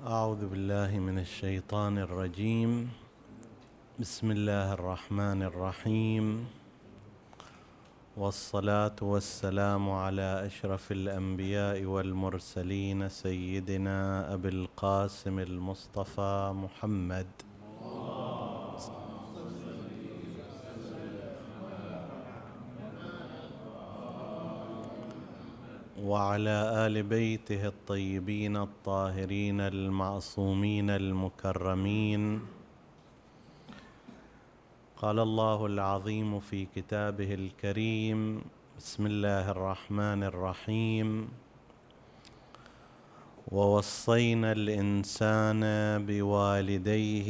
أعوذ بالله من الشيطان الرجيم. بسم الله الرحمن الرحيم، والصلاة والسلام على أشرف الأنبياء والمرسلين سيدنا أبي القاسم المصطفى محمد وعلى آل بيته الطيبين الطاهرين المعصومين المكرمين. قال الله العظيم في كتابه الكريم: بسم الله الرحمن الرحيم: ووصينا الإنسان بوالديه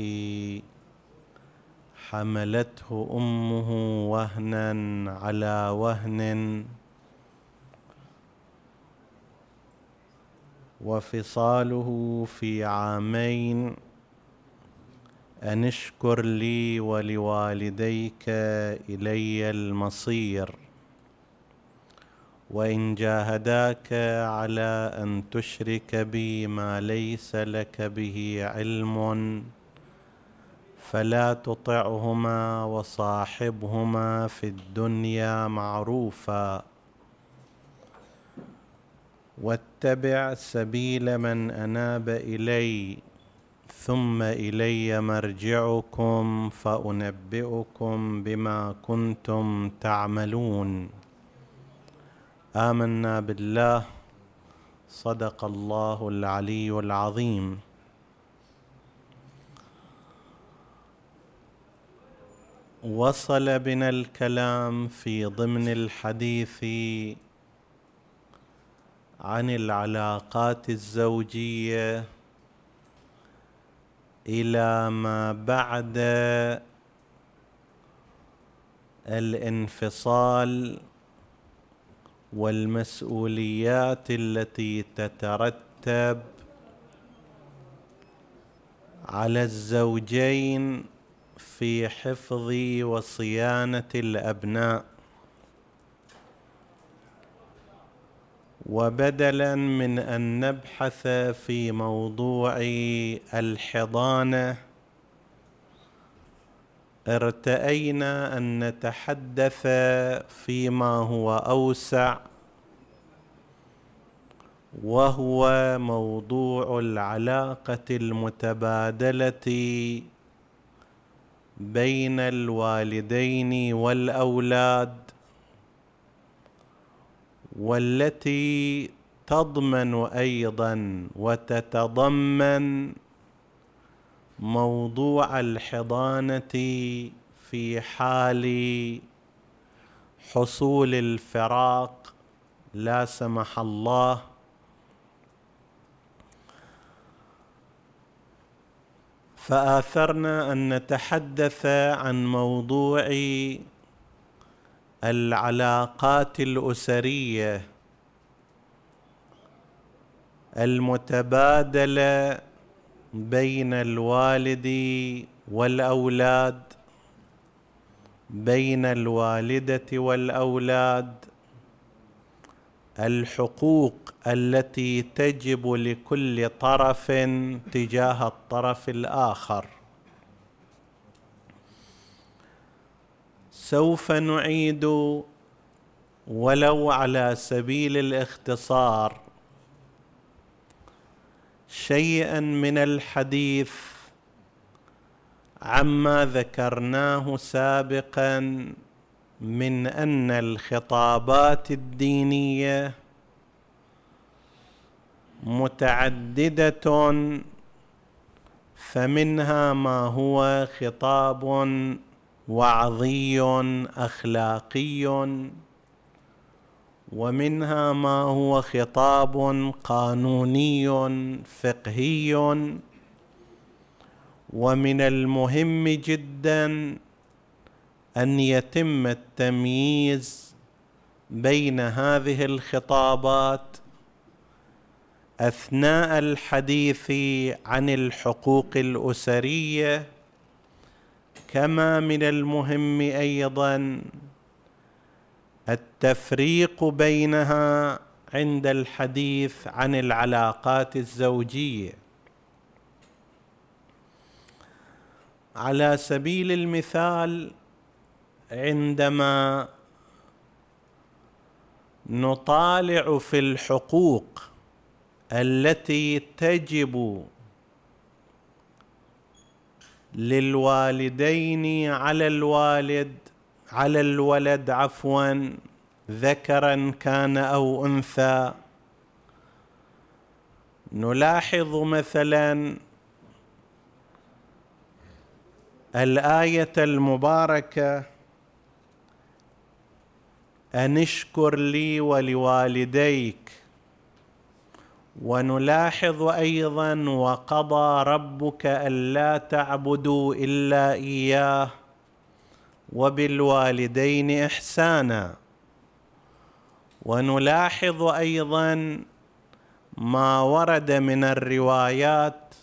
حملته أمه وهنا على وهن وفصاله في عامين أن اشكر لي ولوالديك إلي المصير، وإن جاهداك على أن تشرك بي ما ليس لك به علم فلا تطعهما وصاحبهما في الدنيا معروفا، واتبع سبيل من أناب إلي ثم إلي مرجعكم فأنبئكم بما كنتم تعملون. آمنا بالله، صدق الله العلي العظيم. وصل بنا الكلام في ضمن الحديث عن العلاقات الزوجية إلى ما بعد الانفصال والمسؤوليات التي تترتب على الزوجين في حفظ وصيانة الأبناء. وبدلا من أن نبحث في موضوع الحضانة، ارتأينا أن نتحدث فيما هو أوسع، وهو موضوع العلاقة المتبادلة بين الوالدين والأولاد، والتي تضمن أيضا وتتضمن موضوع الحضانة في حال حصول الفراق لا سمح الله. فآثرنا أن نتحدث عن موضوع العلاقات الأسرية المتبادلة بين الوالد والأولاد، بين الوالدة والأولاد، الحقوق التي تجب لكل طرف تجاه الطرف الآخر. سوف نعيد ولو على سبيل الاختصار شيئا من الحديث عما ذكرناه سابقا من أن الخطابات الدينية متعددة، فمنها ما هو خطاب وعظي أخلاقي، ومنها ما هو خطاب قانوني فقهي. ومن المهم جدا أن يتم التمييز بين هذه الخطابات أثناء الحديث عن الحقوق الأسرية، كما من المهم أيضا التفريق بينها عند الحديث عن العلاقات الزوجية. على سبيل المثال عندما نطالع في الحقوق التي تجب للوالدين على الولد ذكرا كان أو أنثى، نلاحظ مثلا الآية المباركة: أن اشكر لي ولوالديك. ونلاحظ أيضا: وقضى ربك ألا تعبدوا إلا إياه وبالوالدين إحسانا. ونلاحظ أيضا ما ورد من الروايات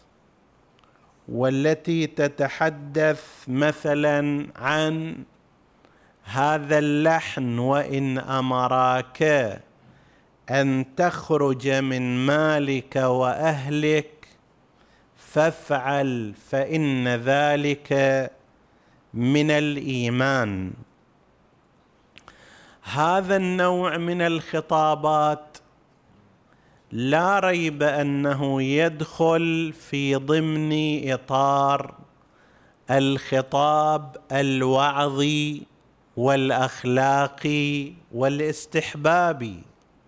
والتي تتحدث مثلا عن هذا اللحن: وإن أمراك أن تخرج من مالك وأهلك فافعل فإن ذلك من الإيمان. هذا النوع من الخطابات لا ريب أنه يدخل في ضمن إطار الخطاب الوعظي والأخلاقي والاستحبابي،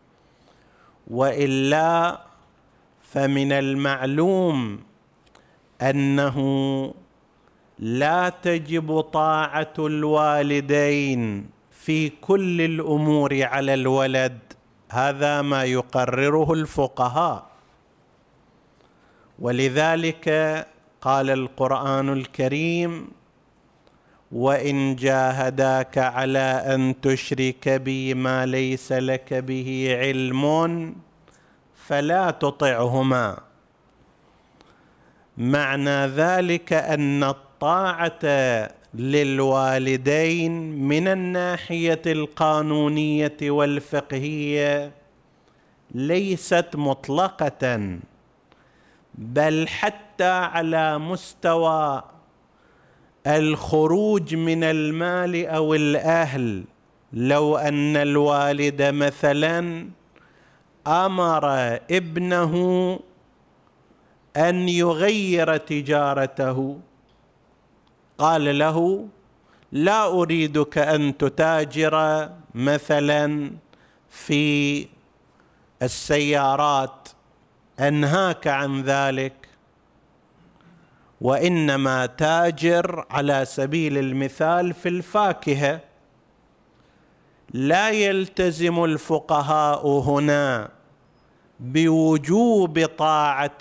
وإلا فمن المعلوم أنه لا تجب طاعة الوالدين في كل الأمور على الولد، هذا ما يقرره الفقهاء. ولذلك قال القرآن الكريم: وإن جاهداك على أن تشرك بي ما ليس لك به علم فلا تطعهما. معنى ذلك أن الطاعة للوالدين من الناحية القانونية والفقهية ليست مطلقة، بل حتى على مستوى الخروج من المال أو الأهل، لو أن الوالد مثلا أمر ابنه أن يغير تجارته، قال له: لا أريدك أن تتاجر مثلا في السيارات، أنهاك عن ذلك، وإنما تاجر على سبيل المثال في الفاكهة. لا يلتزم الفقهاء هنا بوجوب طاعة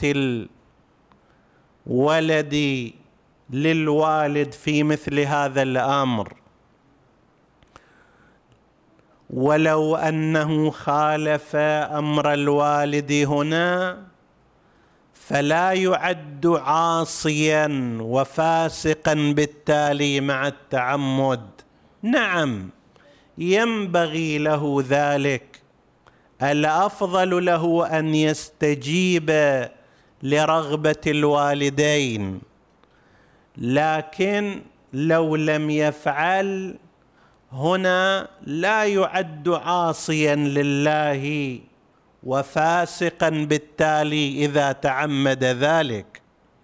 الولد للوالد في مثل هذا الأمر، ولو أنه خالف أمر الوالد هنا فلا يعد عاصيا وفاسقا بالتالي مع التعمد. نعم، ينبغي له ذلك، الأفضل له أن يستجيب لرغبة الوالدين، لكن لو لم يفعل هنا لا يعد عاصيا لله وفاسقا بالتالي إذا تعمد ذلك.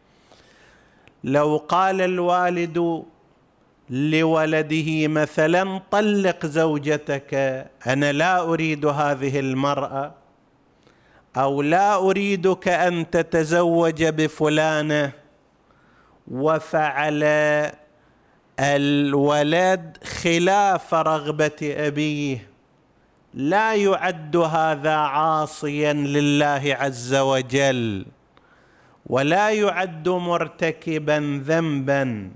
لو قال الوالد لولده مثلا: طلق زوجتك، أنا لا أريد هذه المرأة، أو لا أريدك أن تتزوج بفلانة، وفعل الولد خلاف رغبة أبيه، لا يعد هذا عاصيا لله عز وجل، ولا يعد مرتكبا ذنبا.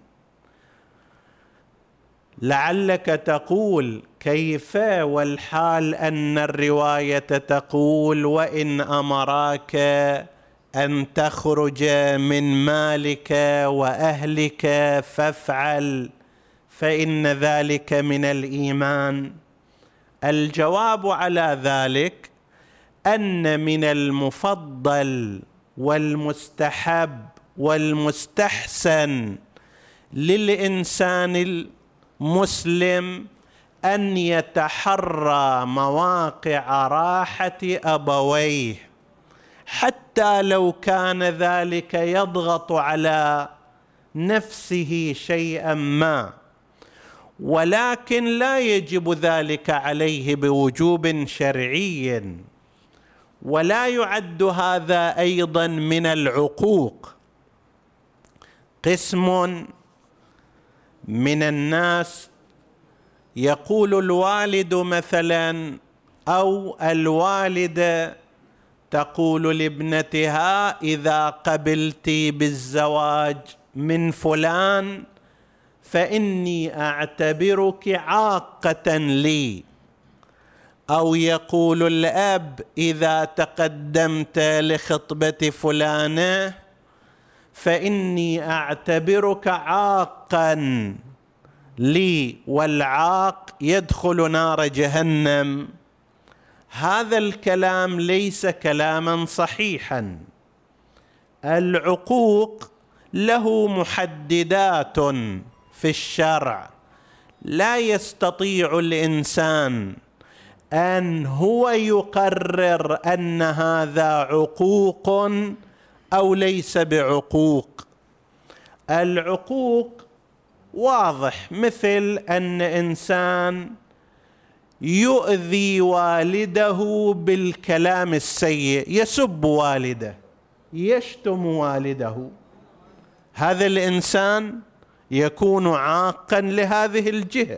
لعلك تقول: كيف والحال أن الرواية تقول: وإن أمراك أن تخرج من مالك وأهلك فافعل فإن ذلك من الإيمان؟ الجواب على ذلك أن من المفضل والمستحب والمستحسن للإنسان المسلم أن يتحرى مواقع راحة أبويه، حتى لو كان ذلك يضغط على نفسه شيئا ما، ولكن لا يجب ذلك عليه بوجوب شرعي، ولا يعد هذا أيضا من العقوق. قسم من الناس يقول الوالد مثلا أو الوالدة تقول لابنتها: إذا قبلت بالزواج من فلان فإني أعتبرك عاقة لي. أو يقول الأب: إذا تقدمت لخطبة فلانة فإني أعتبرك عاقا لي، والعاق يدخل نار جهنم. هذا الكلام ليس كلاما صحيحا. العقوق له محددات في الشرع، لا يستطيع الإنسان أن هو يقرر أن هذا عقوق أو ليس بعقوق. العقوق واضح، مثل أن إنسان يؤذي والده بالكلام السيء، يسب والده، يشتم والده، هذا الإنسان يكون عاقا لهذه الجهة.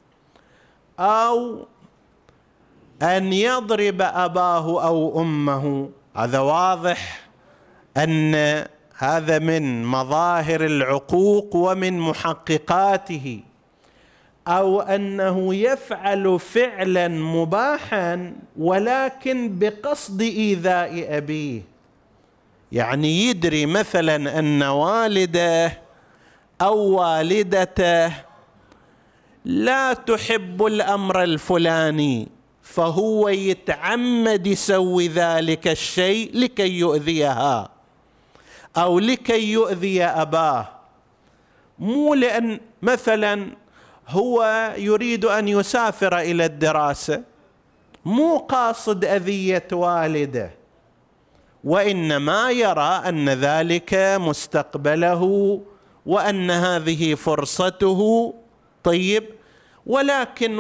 أو أن يضرب أباه أو أمه، هذا واضح أن هذا من مظاهر العقوق ومن محققاته. أو أنه يفعل فعلا مباحا ولكن بقصد إيذاء أبيه، يعني يدري مثلا أن والده أو والدته لا تحب الأمر الفلاني، فهو يتعمد يسوي ذلك الشيء لكي يؤذيها أو لكي يؤذي أباه، مو لأن مثلا هو يريد أن يسافر إلى الدراسة، مو قاصد أذية والده، وإنما يرى أن ذلك مستقبله وأن هذه فرصته. طيب، ولكن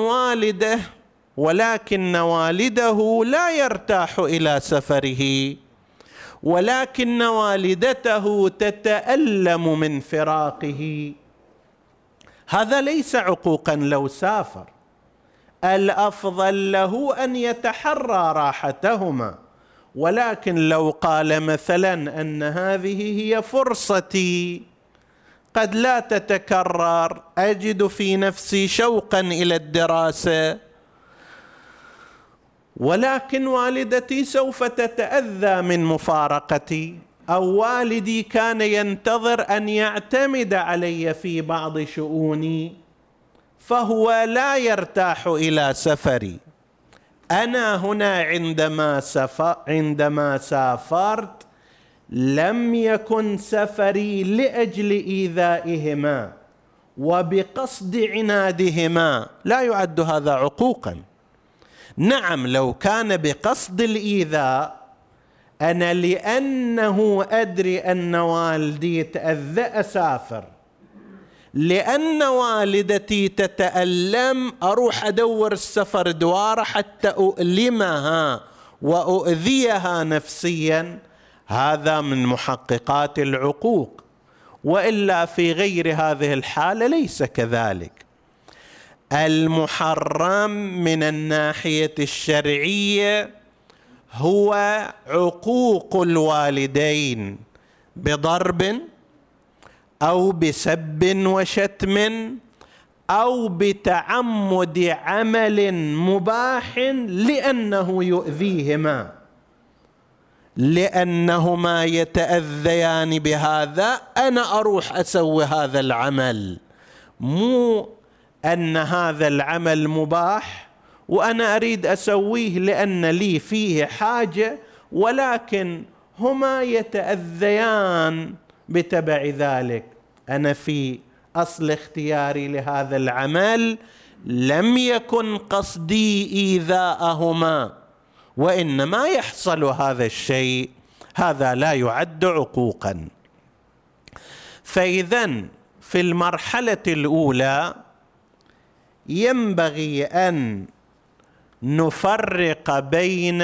والده لا يرتاح إلى سفره، ولكن والدته تتألم من فراقه. هذا ليس عقوقا لو سافر، الأفضل له أن يتحرى راحتهما. ولكن لو قال مثلا أن هذه هي فرصتي، قد لا تتكرر، أجد في نفسي شوقا إلى الدراسة، ولكن والدتي سوف تتأذى من مفارقتي، أو والدي كان ينتظر أن يعتمد علي في بعض شؤوني، فهو لا يرتاح إلى سفري. أنا هنا عندما سافرت لم يكن سفري لأجل إيذائهما وبقصد عنادهما، لا يعد هذا عقوقا. نعم، لو كان بقصد الإيذاء، أنا لأنه أدري أن والدي يتأذى أسافر، لأن والدتي تتألم أروح أدور السفر دوارة حتى أؤلمها وأؤذيها نفسيا. هذا من محققات العقوق، وإلا في غير هذه الحالة ليس كذلك. المحرم من الناحية الشرعية هو عقوق الوالدين بضرب أو بسب وشتم أو بتعمد عمل مباح لأنه يؤذيهما، لأنهما يتأذيان بهذا، أنا أروح أسوي هذا العمل، مو أن هذا العمل مباح وأنا أريد أسويه لأن لي فيه حاجة، ولكن هما يتأذيان بتبع ذلك. أنا في أصل اختياري لهذا العمل لم يكن قصدي إيذاءهما، وإنما يحصل هذا الشيء، هذا لا يعد عقوقا. فإذن في المرحلة الأولى ينبغي أن نفرق بين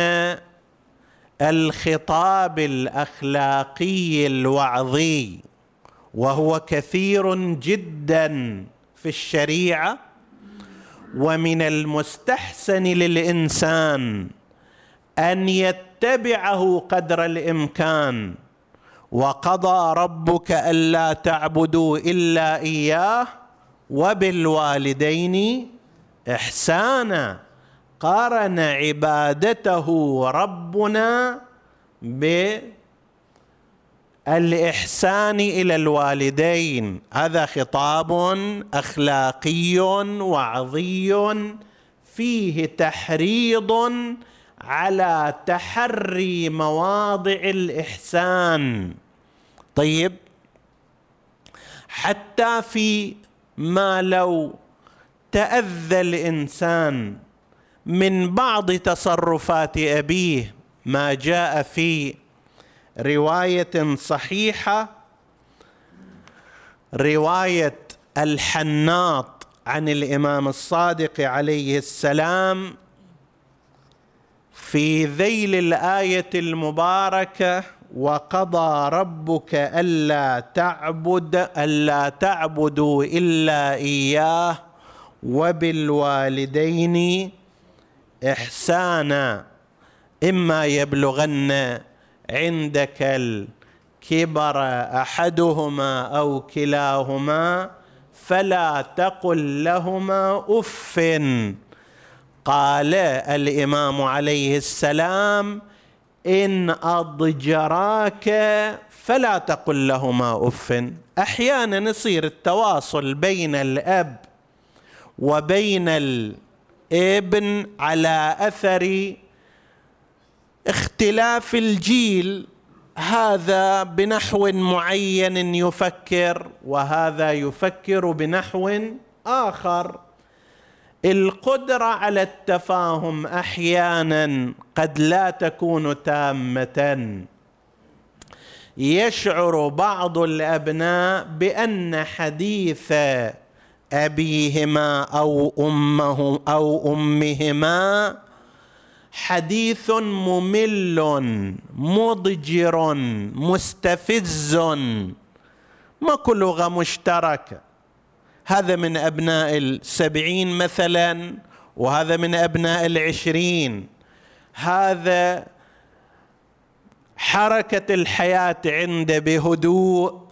الخطاب الأخلاقي الوعظي، وهو كثير جدا في الشريعة، ومن المستحسن للإنسان أن يتبعه قدر الإمكان. وقضى ربك ألا تعبدوا إلا إياه وبالوالدين إحسانا، قارن عبادته ربنا بالإحسان إلى الوالدين. هذا خطاب أخلاقي وعظي فيه تحريض على تحري مواضع الإحسان. طيب، حتى في ما لو تأذى الإنسان من بعض تصرفات أبيه، ما جاء في رواية صحيحة، رواية الحناط عن الإمام الصادق عليه السلام في ذيل الآية المباركة: وقضى ربك ألا تعبدوا إلا إياه وبالوالدين إحسانا، إما يبلغن عندك الكبر أحدهما أو كلاهما فلا تقل لهما أف. قال الإمام عليه السلام: إن أضجراك فلا تقل لهما أف. أحيانا يصير التواصل بين الأب وبين الابن على أثر اختلاف الجيل، هذا بنحو معين يفكر وهذا يفكر بنحو آخر. القدرة على التفاهم أحيانا قد لا تكون تامة. يشعر بعض الأبناء بأن حديث أبيهما أو أمهما حديث ممل مضجر مستفز، ماكو لغة مشتركة. هذا من أبناء 70 مثلا، وهذا من أبناء 20. هذا حركة الحياة عنده بهدوء،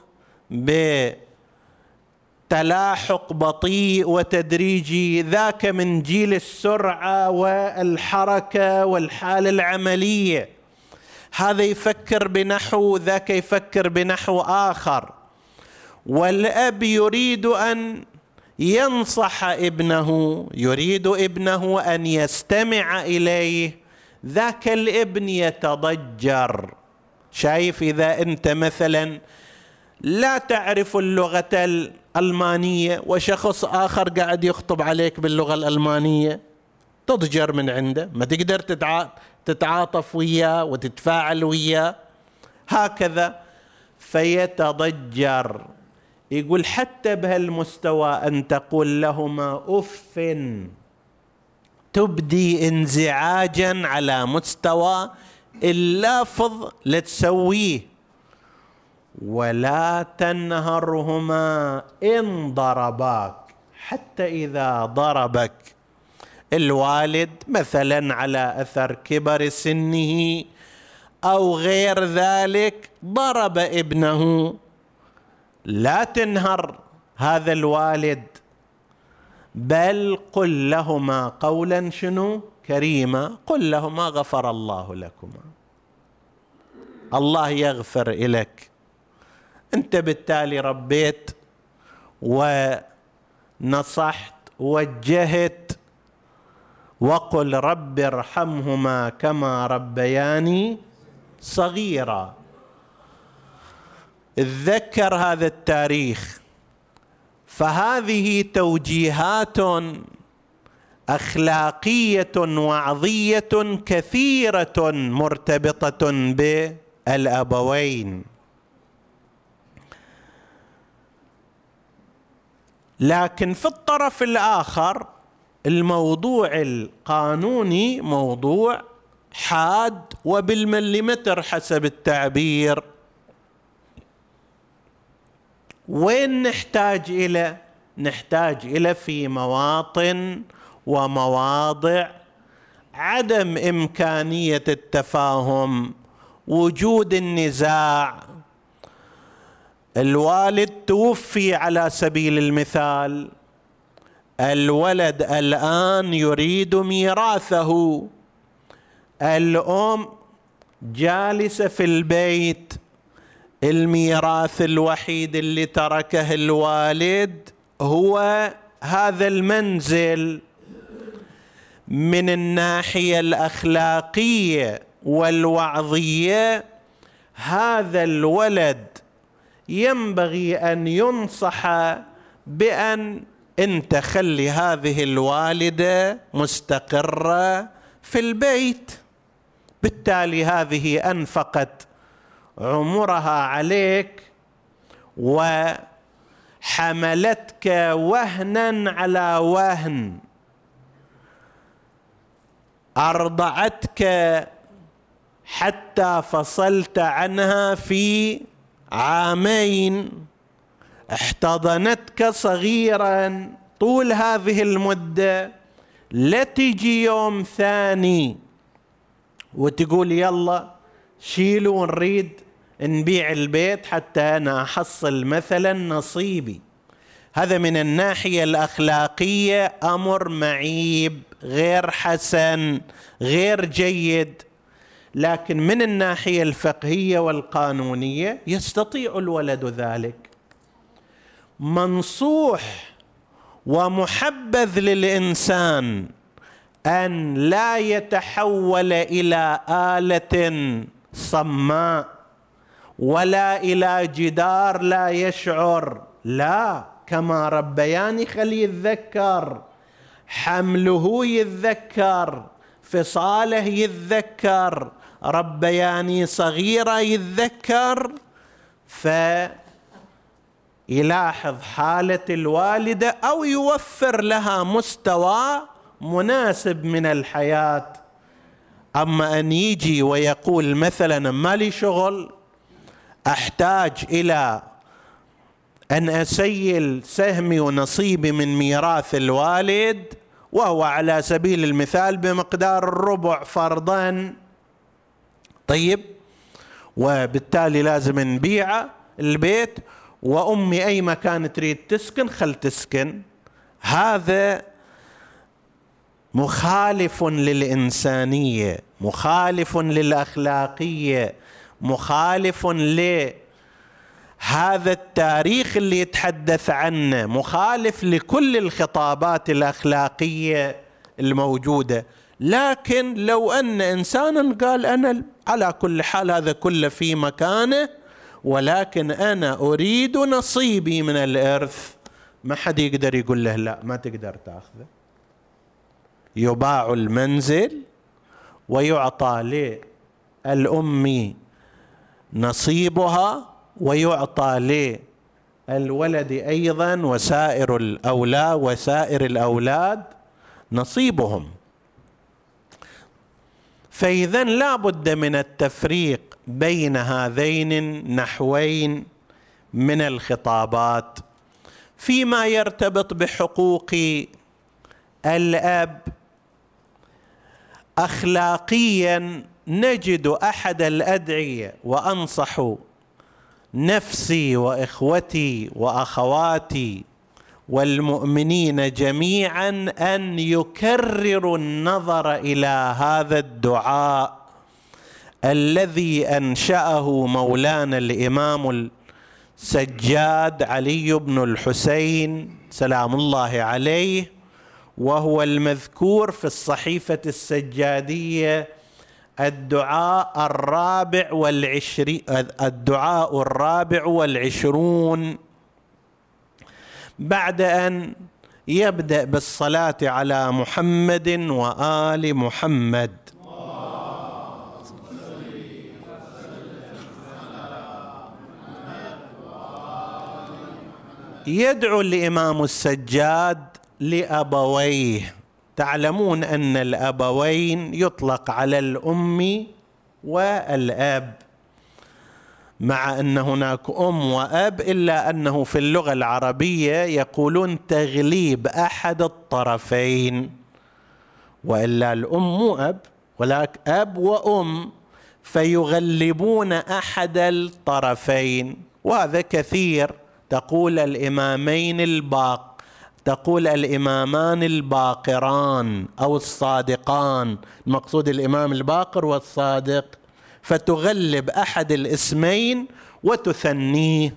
بتلاحق بطيء وتدريجي. ذاك من جيل السرعة والحركة والحالة العملية. هذا يفكر بنحو، ذاك يفكر بنحو آخر. والأب يريد أن ينصح ابنه، يريد ابنه أن يستمع إليه، ذاك الابن يتضجر. شايف؟ إذا أنت مثلا لا تعرف اللغة الألمانية وشخص آخر قاعد يخطب عليك باللغة الألمانية، تضجر من عنده، ما تقدر تتعاطف وياه وتتفاعل وياه، هكذا فيتضجر. يقول حتى بهالمستوى أن تقول لهما أف تبدي انزعاجا على مستوى اللفظ لا تسويه. ولا تنهرهما إن ضرباك، حتى إذا ضربك الوالد مثلا على أثر كبر سنه أو غير ذلك، ضرب ابنه، لا تنهر هذا الوالد، بل قل لهما قولا شنو؟ كريما. قل لهما غفر الله لكما، الله يغفر إليك. أنت بالتالي ربيت ونصحت ووجهت، وقل رب ارحمهما كما ربياني صغيرا. اتذكر هذا التاريخ. فهذه توجيهات أخلاقية وعظية كثيرة مرتبطة بالأبوين. لكن في الطرف الآخر الموضوع القانوني موضوع حاد وبالمليمتر حسب التعبير. وين نحتاج إلى؟ نحتاج إلى في مواطن ومواضع عدم إمكانية التفاهم، وجود النزاع. الوالد توفي على سبيل المثال، الولد الآن يريد ميراثه، الأم جالسة في البيت، الميراث الوحيد اللي تركه الوالد هو هذا المنزل. من الناحية الأخلاقية والوعظية هذا الولد ينبغي أن ينصح بأن أنت خلي هذه الوالدة مستقرة في البيت، بالتالي هذه أنفقت عمرها عليك وحملتك وهنا على وهن، أرضعتك حتى فصلت عنها في 2 عام، احتضنتك صغيرا طول هذه المدة، لا تجي يوم ثاني وتقول يلا شيلوا نريد نبيع البيت حتى أنا أحصل مثلا نصيبي. هذا من الناحية الأخلاقية أمر معيب، غير حسن، غير جيد. لكن من الناحية الفقهية والقانونية يستطيع الولد ذلك. منصوح ومحبذ للإنسان أن لا يتحول إلى آلة صماء ولا إلى جدار لا يشعر، لا، كما ربياني خلي يتذكر، حمله يتذكر، فصاله يتذكر، ربياني صغيرة يتذكر، فيلاحظ حالة الوالدة أو يوفر لها مستوى مناسب من الحياة. أما أن يجي ويقول مثلا ما لي شغل، أحتاج إلى أن أسيل سهمي ونصيبي من ميراث الوالد، وهو على سبيل المثال بمقدار 1/4 فرضا، طيب، وبالتالي لازم نبيع البيت، وأمي أي مكان تريد تسكن خل تسكن. هذا مخالف للإنسانية، مخالف للأخلاقية، مخالف لهذا التاريخ اللي يتحدث عنه، مخالف لكل الخطابات الأخلاقية الموجودة. لكن لو أن إنسانا قال أنا على كل حال هذا كله في مكانه، ولكن أنا أريد نصيبي من الإرث، ما حد يقدر يقول له لا ما تقدر تأخذه. يباع المنزل ويعطى للأم نصيبها، ويعطى للولد أيضا وسائر الأولاد نصيبهم. فإذا لا بد من التفريق بين هذين النحوين من الخطابات. فيما يرتبط بحقوق الأب أخلاقيا نجد أحد الأدعية، وأنصح نفسي وإخوتي وأخواتي والمؤمنين جميعا أن يكرروا النظر إلى هذا الدعاء الذي أنشأه مولانا الإمام السجاد علي بن الحسين سلام الله عليه، وهو المذكور في الصحيفة السجادية الدعاء 24 الدعاء 24 بعد أن يبدأ بالصلاة على محمد وآل محمد. يدعو الإمام السجاد لأبويه. تعلمون أن الأبوين يطلق على الأم والأب، مع أن هناك أم وأب، إلا أنه في اللغة العربية يقولون تغليب أحد الطرفين، وإلا الأم مو أب ولكن أب وأم، فيغلبون أحد الطرفين، وهذا كثير. تقول الإمامان الباقران أو الصادقان، المقصود الإمام الباقر والصادق، فتغلب أحد الاسمين وتثنيه.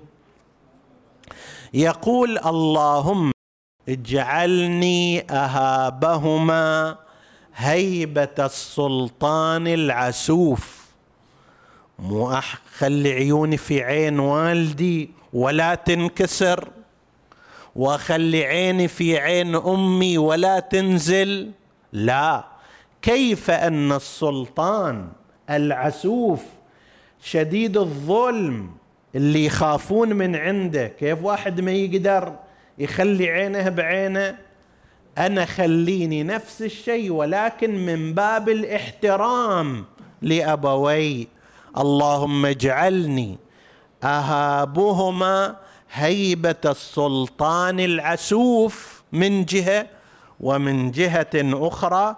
يقول اللهم اجعلني أهابهما هيبة السلطان العسوف، مو خلي عيوني في عين والدي ولا تنكسر، وخلي عيني في عين أمي ولا تنزل، لا، كيف أن السلطان العسوف شديد الظلم اللي يخافون من عنده، كيف واحد ما يقدر يخلي عينه بعينه؟ أنا خليني نفس الشيء ولكن من باب الاحترام لأبوي. اللهم اجعلني أهابهما هيبة السلطان العسوف من جهة، ومن جهة أخرى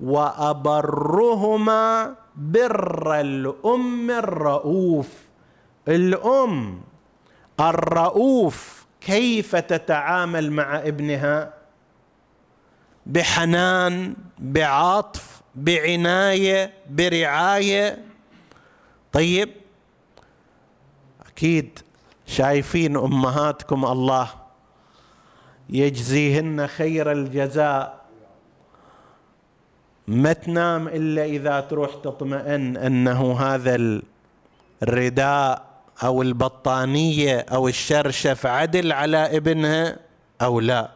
وأبرهما بر الأم الرؤوف. الأم الرؤوف كيف تتعامل مع ابنها؟ بحنان، بعطف، بعناية، برعاية. طيب أكيد شايفين أمهاتكم الله يجزيهن خير الجزاء، ما تنام إلا إذا تروح تطمئن أنه هذا الرداء أو البطانية أو الشرشف عدل على ابنها أو لا.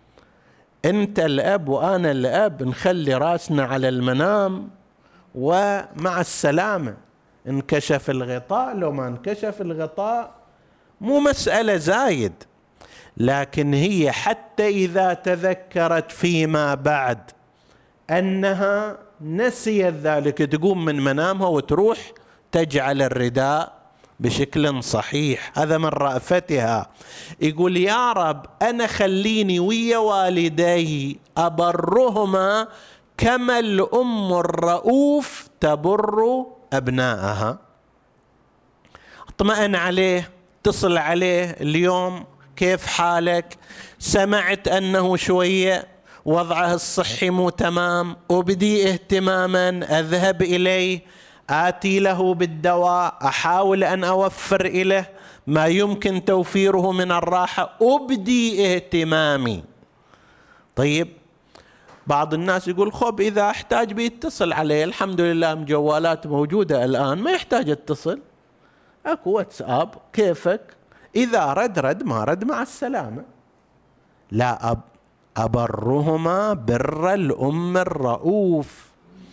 أنت الأب وأنا الأب نخلي راسنا على المنام ومع السلامة، انكشف الغطاء لو ما انكشف الغطاء مو مسألة زايد. لكن هي حتى إذا تذكرت فيما بعد أنها نسيت ذلك، تقوم من منامها وتروح تجعل الرداء بشكل صحيح. هذا من رأفتها. يقول يا رب أنا خليني ويا والدي أبرهما كما الأم الرؤوف تبر أبنائها. اطمئن عليه، اتصل عليه اليوم، كيف حالك؟ سمعت أنه شوية وضعه الصحي مو تمام، أبدي اهتماما، أذهب إليه، آتي له بالدواء، أحاول أن أوفر إليه ما يمكن توفيره من الراحة، أبدي اهتمامي. طيب بعض الناس يقول خب إذا احتاج بيتصل عليه، الحمد لله جوالات موجودة الآن ما يحتاج اتصل، أكو واتساب، كيفك، إذا رد ما رد مع السلامة. لا، أبرهما بر الأم الرؤوف،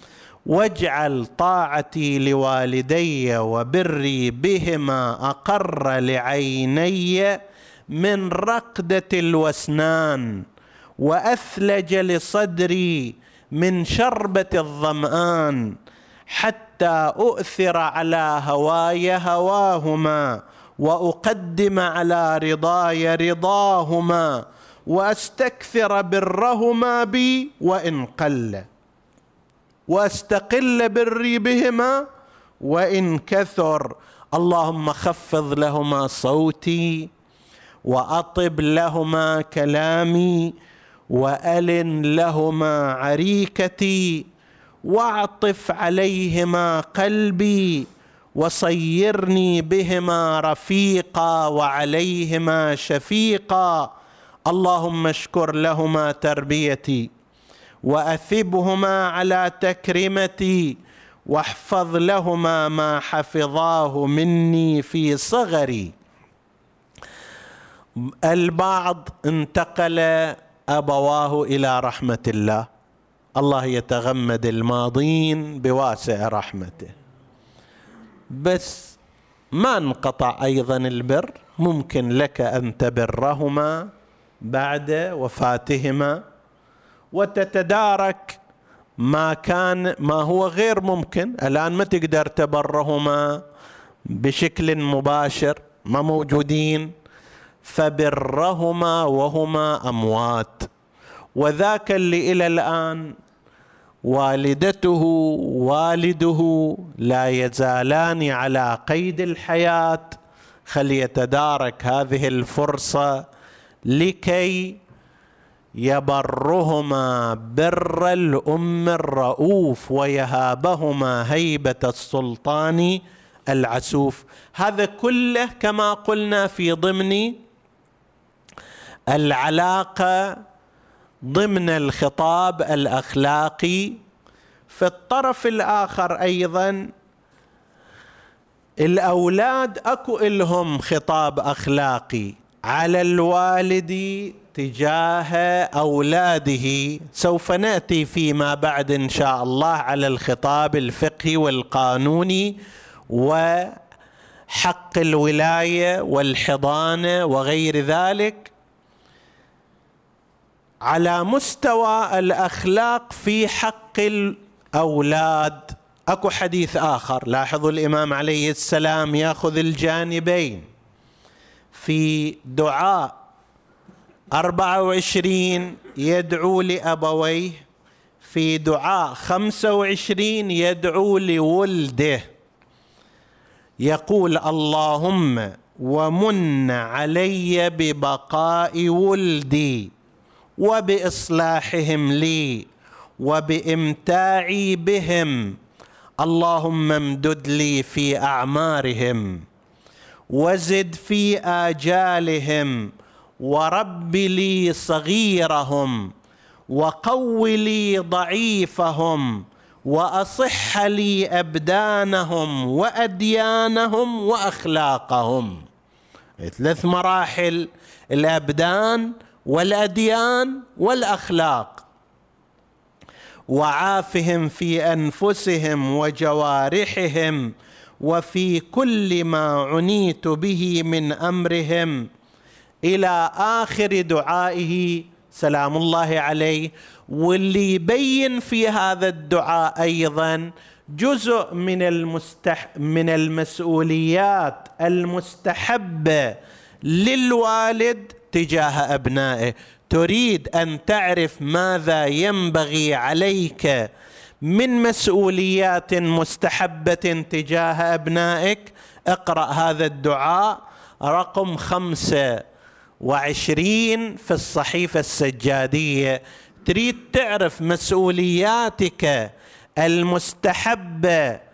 واجعل طاعتي لوالدي وبري بهما أقر لعيني من رقدة الوسنان، وأثلج لصدري من شربة الظمآن، حتى أؤثر على هواي هواهما، وأقدم على رضاي رضاهما، وأستكثر برهما بي وإن قل، وأستقل بري بهما وإن كثر. اللهم خفض لهما صوتي، وأطب لهما كلامي، وألن لهما عريكتي، واعطف عليهما قلبي، وصيرني بهما رفيقا وعليهما شفيقا. اللهم اشكر لهما تربيتي، وأثبهما على تكريمتي، واحفظ لهما ما حفظاه مني في صغري. البعض انتقل أبواه إلى رحمة الله، الله يتغمد الماضين بواسع رحمته، بس ما انقطع أيضا البر، ممكن لك أن تبرهما بعد وفاتهما وتتدارك ما هو غير ممكن. الآن ما تقدر تبرهما بشكل مباشر، ما موجودين، فبرهما وهما أموات. وذاك اللي إلى الآن والدته والده لا يزالان على قيد الحياة، فليتدارك هذه الفرصة لكي يبرهما بر الأم الرؤوف ويهابهما هيبة السلطان العسوف. هذا كله كما قلنا في ضمن العلاقة ضمن الخطاب الأخلاقي. في الطرف الآخر أيضا الأولاد أكو إلهم خطاب أخلاقي على الوالد تجاه أولاده. سوف نأتي فيما بعد إن شاء الله على الخطاب الفقهي والقانوني وحق الولاية والحضانة وغير ذلك. على مستوى الأخلاق في حق الأولاد أكو حديث آخر. لاحظوا الإمام عليه السلام يأخذ الجانبين في دعاء 24 يدعو لأبويه، في دعاء 25 يدعو لولده، يقول اللهم ومن علي ببقاء ولدي وبإصلاحهم لي وبإمتاعي بهم، اللهم امدد لي في أعمارهم وزد في آجالهم ورب لي صغيرهم وقو لي ضعيفهم وأصح لي أبدانهم وأديانهم وأخلاقهم. 3 مراحل: الأبدان والأديان والأخلاق. وعافهم في أنفسهم وجوارحهم وفي كل ما عنيت به من أمرهم، إلى آخر دعائه سلام الله عليه. واللي يبين في هذا الدعاء أيضا جزء من المسؤوليات المستحبة للوالد تجاه أبنائه. تريد أن تعرف ماذا ينبغي عليك من مسؤوليات مستحبة تجاه أبنائك، اقرأ هذا الدعاء رقم 25 في الصحيفة السجادية. تريد تعرف مسؤولياتك المستحبة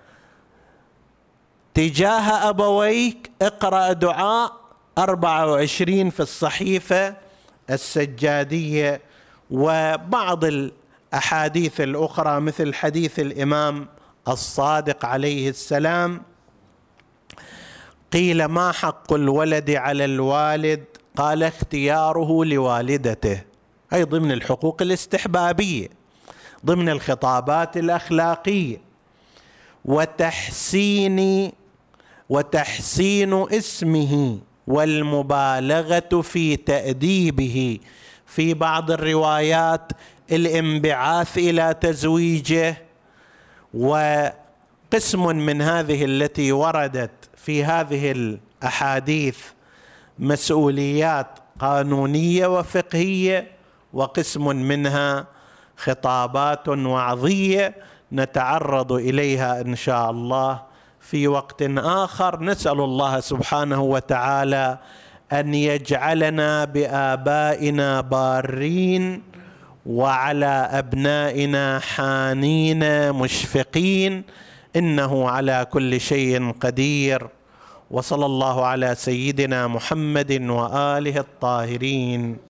تجاه أبويك، اقرأ دعاء 24 في الصحيفة السجادية. وبعض الأحاديث الأخرى مثل حديث الإمام الصادق عليه السلام، قيل ما حق الولد على الوالد؟ قال اختياره لوالدته، أي ضمن الحقوق الاستحبابية ضمن الخطابات الأخلاقية. وتحسين اسمه والمبالغة في تأديبه. في بعض الروايات الانبعاث إلى تزويجه. وقسم من هذه التي وردت في هذه الأحاديث مسؤوليات قانونية وفقهية، وقسم منها خطابات وعظية نتعرض إليها إن شاء الله في وقت آخر. نسأل الله سبحانه وتعالى أن يجعلنا بآبائنا بارين وعلى أبنائنا حانين مشفقين، إنه على كل شيء قدير. وصلى الله على سيدنا محمد وآله الطاهرين.